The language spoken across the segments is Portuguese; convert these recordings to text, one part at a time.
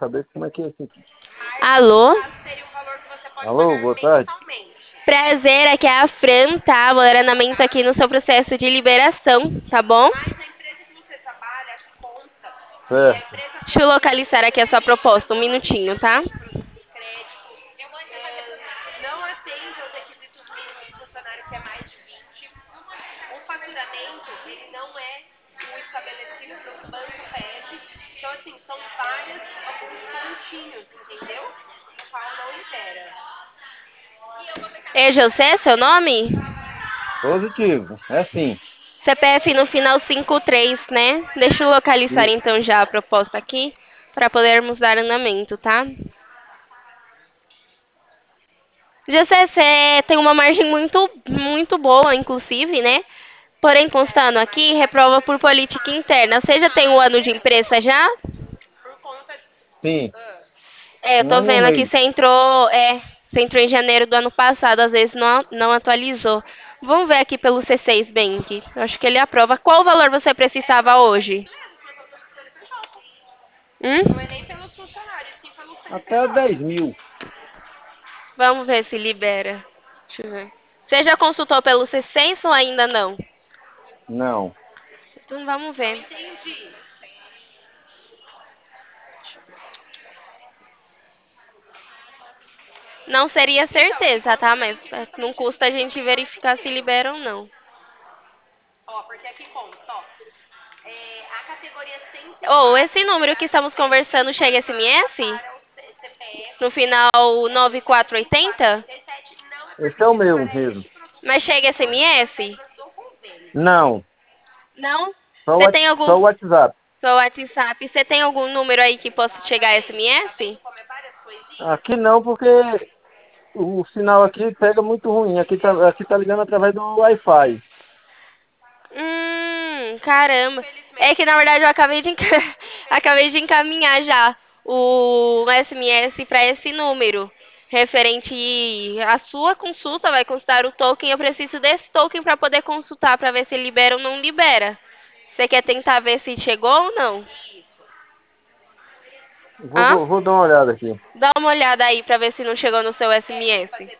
saber como é que é assim. Alô? Alô, boa tarde. Prazer, aqui é a Fran, tá? Monitoramento aqui no seu processo de liberação, tá bom? Certo. Deixa eu localizar aqui a sua proposta, um minutinho, tá? E José, seu nome? Positivo. É sim. CPF no final 53, né? Deixa eu localizar E- então já a proposta aqui, para podermos dar andamento, tá? José, você tem uma margem muito boa, inclusive, né? Porém, constando aqui, reprova por política interna. Você já tem o ano de empresa já? Sim. É, eu Um tô ano e um vendo aqui, mês. você entrou em janeiro do ano passado, às vezes não atualizou. Vamos ver aqui pelo C6 Bank. Eu acho que ele aprova. Qual valor você precisava hoje? Hum? Até 10.000. Vamos ver se libera. Deixa eu ver. Você já consultou pelo C6 ou ainda não? Não. Então vamos ver. Não seria certeza, tá? Mas não custa a gente verificar se libera ou não. Ou esse número que estamos conversando chega SMS? No final 9480? Esse é o meu mesmo. Mas chega SMS? Não. Não? Só o, Você tem algum. só o WhatsApp. Seu WhatsApp, você tem algum número aí que possa chegar SMS? Aqui não, porque o sinal aqui pega muito ruim. Aqui tá ligando através do Wi-Fi. Caramba. É que na verdade eu acabei de encaminhar já o SMS para esse número. Referente à sua consulta, vai constar o token. Eu preciso desse token para poder consultar, para ver se libera ou não libera. Você quer tentar ver se chegou ou não? Hã? Vou dar uma olhada aqui. Dá uma olhada aí para ver se não chegou no seu SMS.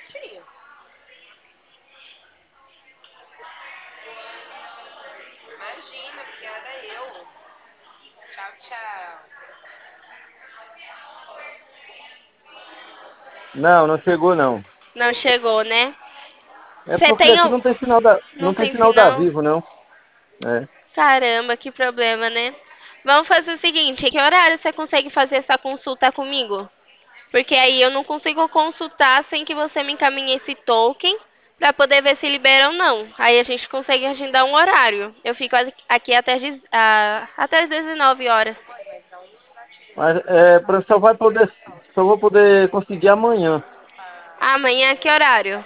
Não, não chegou não. Não chegou, né? É Você porque tem. aqui não Não tem tem sinal da sinal? Vivo, não. É. Caramba, que problema, né? Vamos fazer o seguinte, que horário você consegue fazer essa consulta comigo? Porque aí eu não consigo consultar sem que você me encaminhe esse token para poder ver se libera ou não. Aí a gente consegue agendar um horário. Eu fico aqui até as 19 horas. Mas só vou poder conseguir amanhã. Amanhã, que horário?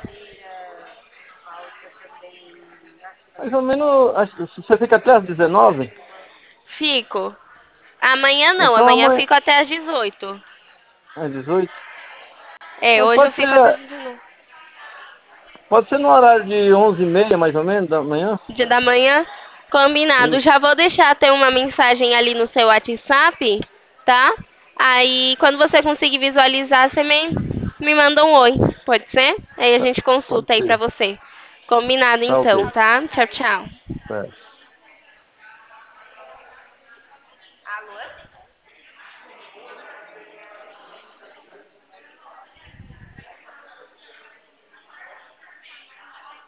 Mais ou menos, você fica até às 19? Fico. Amanhã não, Então amanhã eu amanhã fico até às 18. às 18. É, Então hoje eu fico até às 19. pode ser no horário de 11h30, mais ou menos, da manhã. Dia da manhã, combinado. Isso, Já vou deixar ter uma mensagem ali no seu WhatsApp, tá? Aí, quando você conseguir visualizar, você me manda um oi, pode ser? Aí a gente pode consulta aí pra ser. você. Combinado Tá ok. então, tá? Tchau, tchau. Certo.